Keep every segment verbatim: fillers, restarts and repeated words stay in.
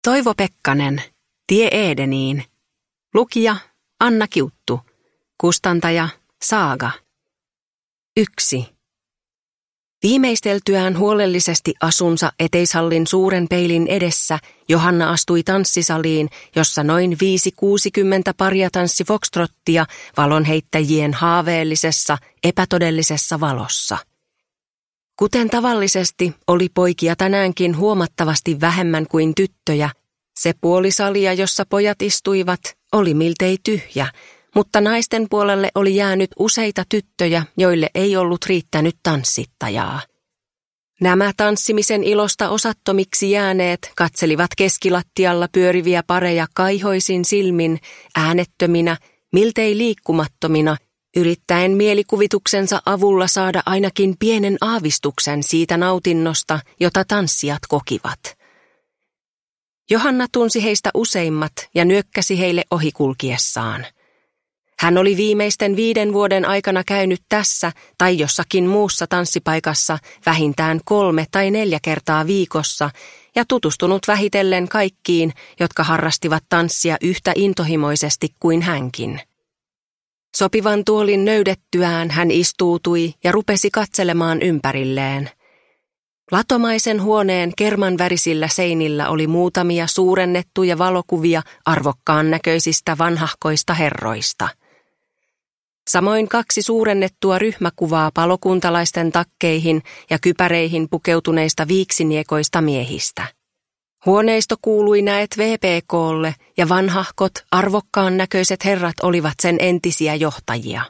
Toivo Pekkanen, Tie Edeniin. Lukija Anna Kiuttu. Kustantaja Saaga. Yksi. Viimeisteltyään huolellisesti asunsa eteishallin suuren peilin edessä, Johanna astui tanssisaliin, jossa noin viisi kuusikymmentä paria tanssi foxtrottia valonheittäjien haaveellisessa, epätodellisessa valossa. Kuten tavallisesti oli poikia tänäänkin huomattavasti vähemmän kuin tyttöjä, se puoli salia, jossa pojat istuivat, oli miltei tyhjä, mutta naisten puolelle oli jäänyt useita tyttöjä, joille ei ollut riittänyt tanssittajaa. Nämä tanssimisen ilosta osattomiksi jääneet katselivat keskilattialla pyöriviä pareja kaihoisin silmin, äänettöminä, miltei liikkumattomina, yrittäen mielikuvituksensa avulla saada ainakin pienen aavistuksen siitä nautinnosta, jota tanssijat kokivat. Johanna tunsi heistä useimmat ja nyökkäsi heille ohikulkiessaan. Hän oli viimeisten viiden vuoden aikana käynyt tässä tai jossakin muussa tanssipaikassa vähintään kolme tai neljä kertaa viikossa ja tutustunut vähitellen kaikkiin, jotka harrastivat tanssia yhtä intohimoisesti kuin hänkin. Sopivan tuolin löydettyään hän istuutui ja rupesi katselemaan ympärilleen. Latomaisen huoneen kermanvärisillä seinillä oli muutamia suurennettuja valokuvia arvokkaan näköisistä vanhahkoista herroista. Samoin kaksi suurennettua ryhmäkuvaa palokuntalaisten takkeihin ja kypäreihin pukeutuneista viiksiniekoista miehistä. Huoneisto kuului näet V P K:lle ja vanhahkot, arvokkaan näköiset herrat olivat sen entisiä johtajia.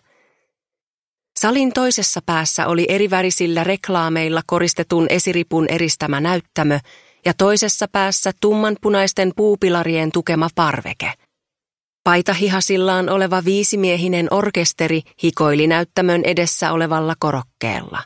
Salin toisessa päässä oli erivärisillä reklaameilla koristetun esiripun eristämä näyttämö ja toisessa päässä tummanpunaisten puupilarien tukema parveke. Paitahihasillaan oleva viisimiehinen orkesteri hikoili näyttämön edessä olevalla korokkeella.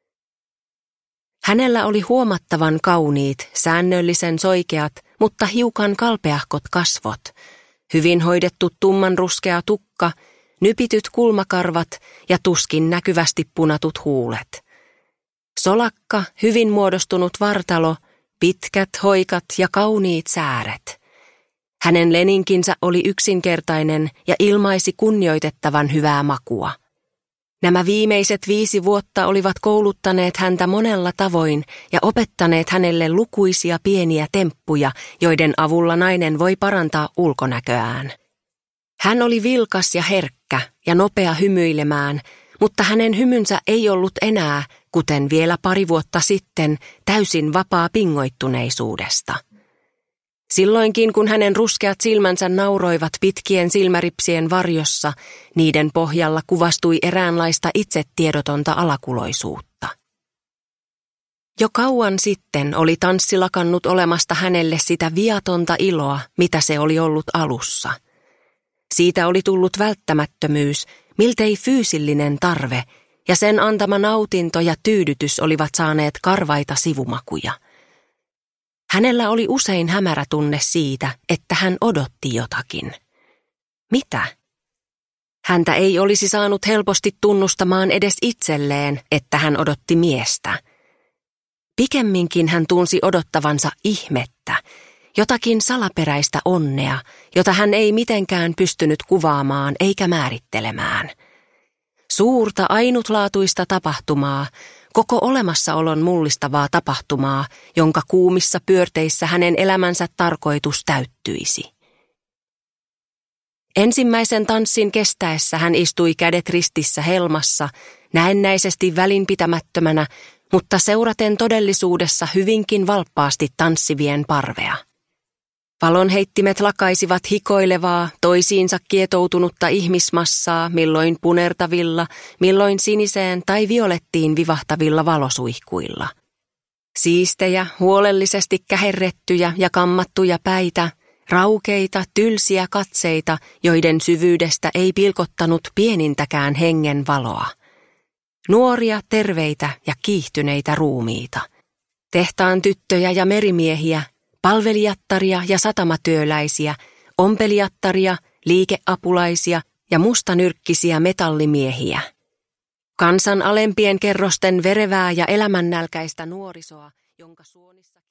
Hänellä oli huomattavan kauniit, säännöllisen soikeat, mutta hiukan kalpeahkot kasvot, hyvin hoidettu tummanruskea tukka, nypityt kulmakarvat ja tuskin näkyvästi punatut huulet. Solakka, hyvin muodostunut vartalo, pitkät hoikat ja kauniit sääret. Hänen leninkinsä oli yksinkertainen ja ilmaisi kunnioitettavan hyvää makua. Nämä viimeiset viisi vuotta olivat kouluttaneet häntä monella tavoin ja opettaneet hänelle lukuisia pieniä temppuja, joiden avulla nainen voi parantaa ulkonäköään. Hän oli vilkas ja herkkä ja nopea hymyilemään, mutta hänen hymynsä ei ollut enää, kuten vielä pari vuotta sitten, täysin vapaa pingoittuneisuudesta. Silloinkin, kun hänen ruskeat silmänsä nauroivat pitkien silmäripsien varjossa, niiden pohjalla kuvastui eräänlaista itsetiedotonta alakuloisuutta. Jo kauan sitten oli tanssi lakannut olemasta hänelle sitä viatonta iloa, mitä se oli ollut alussa. Siitä oli tullut välttämättömyys, miltei fyysillinen tarve, ja sen antama nautinto ja tyydytys olivat saaneet karvaita sivumakuja. Hänellä oli usein hämärä tunne siitä, että hän odotti jotakin. Mitä? Häntä ei olisi saanut helposti tunnustamaan edes itselleen, että hän odotti miestä. Pikemminkin hän tunsi odottavansa ihmettä, jotakin salaperäistä onnea, jota hän ei mitenkään pystynyt kuvaamaan eikä määrittelemään. Suurta ainutlaatuista tapahtumaa, koko olemassaolon mullistavaa tapahtumaa, jonka kuumissa pyörteissä hänen elämänsä tarkoitus täyttyisi. Ensimmäisen tanssin kestäessä hän istui kädet ristissä helmassa, näennäisesti välinpitämättömänä, mutta seuraten todellisuudessa hyvinkin valppaasti tanssivien parvea. Valonheittimet lakaisivat hikoilevaa, toisiinsa kietoutunutta ihmismassaa, milloin punertavilla, milloin siniseen tai violettiin vivahtavilla valosuihkuilla. Siistejä, huolellisesti käherrettyjä ja kammattuja päitä, raukeita, tylsiä katseita, joiden syvyydestä ei pilkottanut pienintäkään hengen valoa. Nuoria, terveitä ja kiihtyneitä ruumiita. Tehtaan tyttöjä ja merimiehiä, palvelijattaria ja satamatyöläisiä, ompelijattaria, liikeapulaisia ja mustanyrkkisiä metallimiehiä. Kansan alempien kerrosten verevää ja elämännälkäistä nuorisoa, jonka suonissa